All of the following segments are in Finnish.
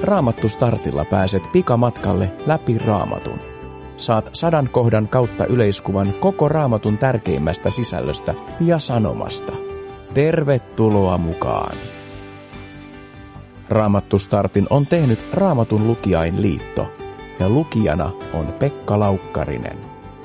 Raamattu Startilla pääset pikamatkalle läpi Raamatun. Saat 100 kohdan kautta yleiskuvan koko Raamatun tärkeimmästä sisällöstä ja sanomasta. Tervetuloa mukaan! Raamattu Startin on tehnyt Raamatun lukijainliitto ja lukijana on Pekka Laukkarinen.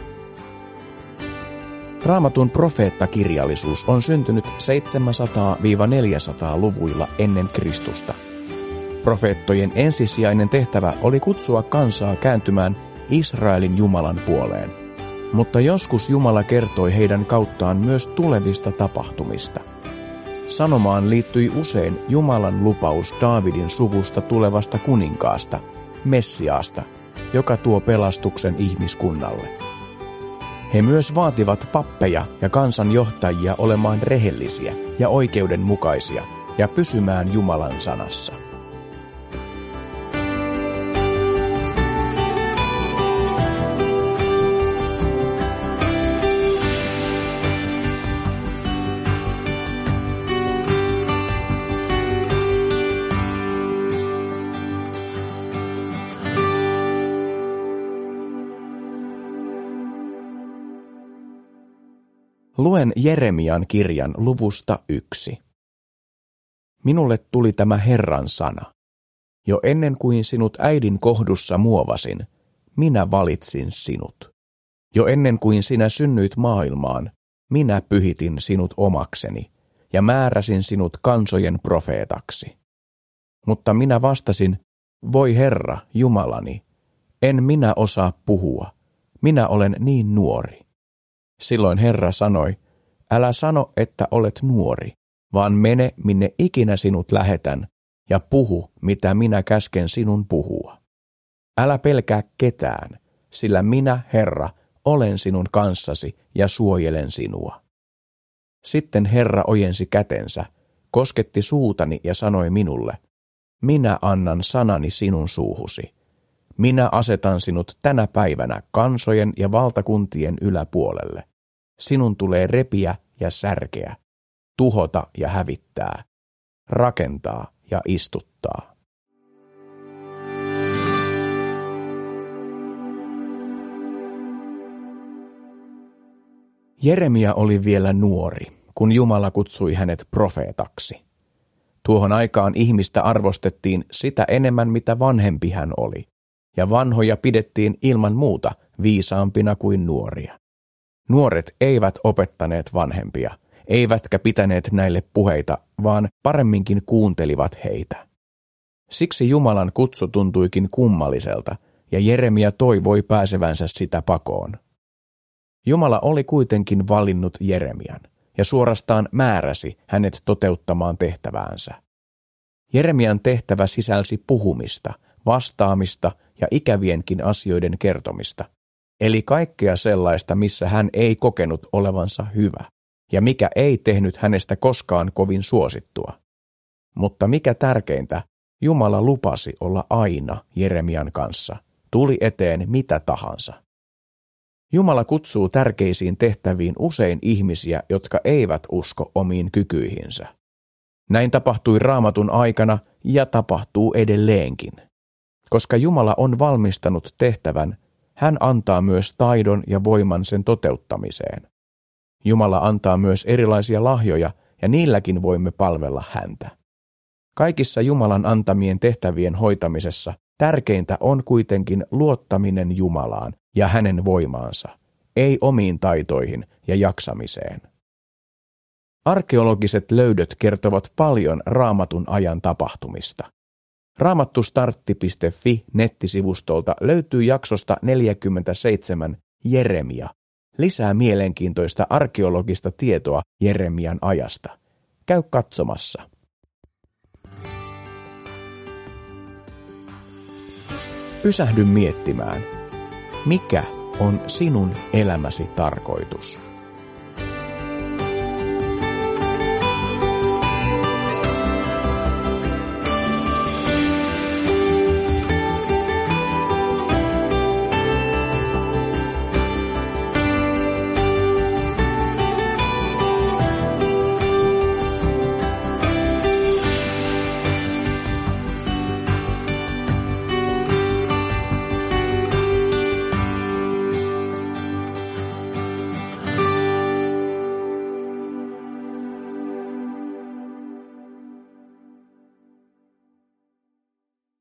Raamatun profeettakirjallisuus on syntynyt 700-400-luvuilla ennen Kristusta. Profeettojen ensisijainen tehtävä oli kutsua kansaa kääntymään Israelin Jumalan puoleen, mutta joskus Jumala kertoi heidän kauttaan myös tulevista tapahtumista. Sanomaan liittyi usein Jumalan lupaus Daavidin suvusta tulevasta kuninkaasta, Messiaasta, joka tuo pelastuksen ihmiskunnalle. He myös vaativat pappeja ja kansanjohtajia olemaan rehellisiä ja oikeudenmukaisia ja pysymään Jumalan sanassa. Luen Jeremian kirjan luvusta 1. Minulle tuli tämä Herran sana. Jo ennen kuin sinut äidin kohdussa muovasin, minä valitsin sinut. Jo ennen kuin sinä synnyit maailmaan, minä pyhitin sinut omakseni ja määräsin sinut kansojen profeetaksi. Mutta minä vastasin, voi Herra, Jumalani, en minä osaa puhua, minä olen niin nuori. Silloin Herra sanoi, älä sano, että olet nuori, vaan mene minne ikinä sinut lähetän ja puhu, mitä minä käsken sinun puhua. Älä pelkää ketään, sillä minä, Herra, olen sinun kanssasi ja suojelen sinua. Sitten Herra ojensi kätensä, kosketti suutani ja sanoi minulle, minä annan sanani sinun suuhusi. Minä asetan sinut tänä päivänä kansojen ja valtakuntien yläpuolelle. Sinun tulee repiä ja särkeä, tuhota ja hävittää, rakentaa ja istuttaa. Jeremia oli vielä nuori, kun Jumala kutsui hänet profeetaksi. Tuohon aikaan ihmistä arvostettiin sitä enemmän, mitä vanhempi hän oli, ja vanhoja pidettiin ilman muuta viisaampina kuin nuoria. Nuoret eivät opettaneet vanhempia, eivätkä pitäneet näille puheita, vaan paremminkin kuuntelivat heitä. Siksi Jumalan kutsu tuntuikin kummalliselta, ja Jeremia toivoi pääsevänsä sitä pakoon. Jumala oli kuitenkin valinnut Jeremian, ja suorastaan määräsi hänet toteuttamaan tehtäväänsä. Jeremian tehtävä sisälsi puhumista, vastaamista ja ikävienkin asioiden kertomista. Eli kaikkea sellaista, missä hän ei kokenut olevansa hyvä, ja mikä ei tehnyt hänestä koskaan kovin suosittua. Mutta mikä tärkeintä, Jumala lupasi olla aina Jeremian kanssa, tuli eteen mitä tahansa. Jumala kutsuu tärkeisiin tehtäviin usein ihmisiä, jotka eivät usko omiin kykyihinsä. Näin tapahtui Raamatun aikana ja tapahtuu edelleenkin. Koska Jumala on valmistanut tehtävän, hän antaa myös taidon ja voiman sen toteuttamiseen. Jumala antaa myös erilaisia lahjoja, ja niilläkin voimme palvella häntä. Kaikissa Jumalan antamien tehtävien hoitamisessa tärkeintä on kuitenkin luottaminen Jumalaan ja hänen voimaansa, ei omiin taitoihin ja jaksamiseen. Arkeologiset löydöt kertovat paljon Raamatun ajan tapahtumista. Raamattustartti.fi nettisivustolta löytyy jaksosta 47 Jeremia. Lisää mielenkiintoista arkeologista tietoa Jeremian ajasta. Käy katsomassa. Pysähdy miettimään, mikä on sinun elämäsi tarkoitus?